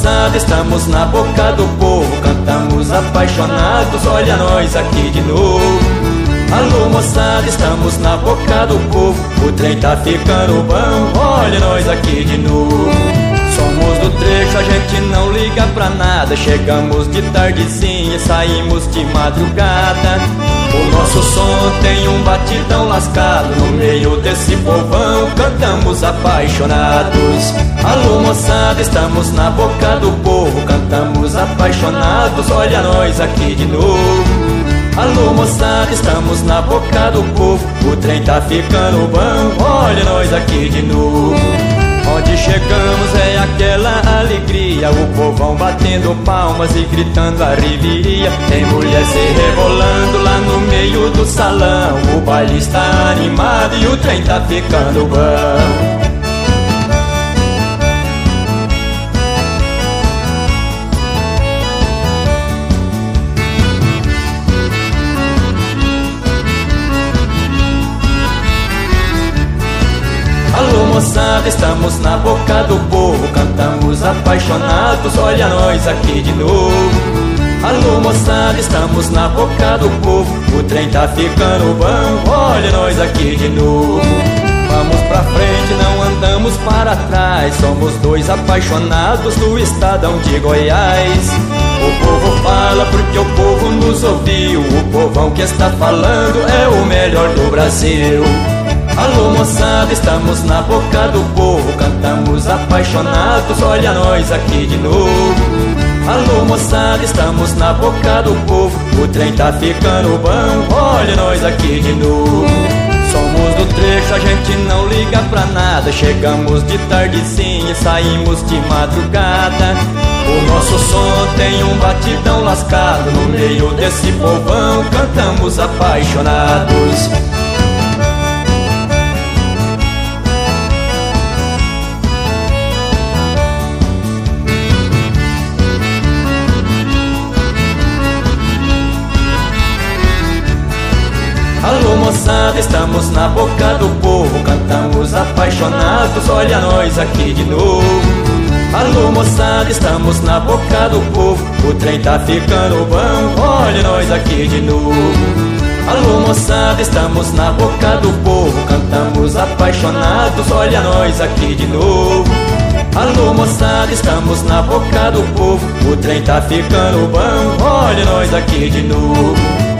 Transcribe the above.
moçada, estamos na boca do povo, cantamos apaixonados, olha nós aqui de novo. Alô moçada, estamos na boca do povo, o trem tá ficando bom, olha nós aqui de novo. Somos do trecho, a gente não liga pra nada, chegamos de tardezinha, saímos de madrugada. O nosso som tem um batidão lascado, no meio desse povão cantamos apaixonados. Alô moçada, estamos na boca do povo, cantamos apaixonados, olha nós aqui de novo. Alô moçada, estamos na boca do povo, o trem tá ficando bom, olha nós aqui de novo. Onde chegamos é aquela alegria, o povão batendo palmas e gritando a reveria. Tem mulher se rebolando lá no meio do salão, o baile está animado e o trem tá ficando bom. Alô moçada, estamos na boca do povo, cantamos apaixonados, olha nós aqui de novo. Alô moçada, estamos na boca do povo, o trem tá ficando bom, olha nós aqui de novo. Vamos pra frente, não andamos para trás, somos dois apaixonados do estadão de Goiás. O povo fala porque o povo nos ouviu, o povão que está falando é o melhor do Brasil. Alô moçada, estamos na boca do povo, cantamos apaixonados, olha nós aqui de novo. Alô moçada, estamos na boca do povo, o trem tá ficando bom, olha nós aqui de novo. Somos do trecho, a gente não liga pra nada, chegamos de tardezinha, saímos de madrugada. O nosso som tem um batidão lascado, no meio desse povão cantamos apaixonados. Alô moçada, estamos na boca do povo, cantamos apaixonados, olha nós aqui de novo. Alô moçada, estamos na boca do povo, o trem tá ficando bom, olha nós aqui de novo. Alô moçada, estamos na boca do povo, cantamos apaixonados, olha nós aqui de novo. Alô moçada, estamos na boca do povo, o trem tá ficando bom, olha nós aqui de novo.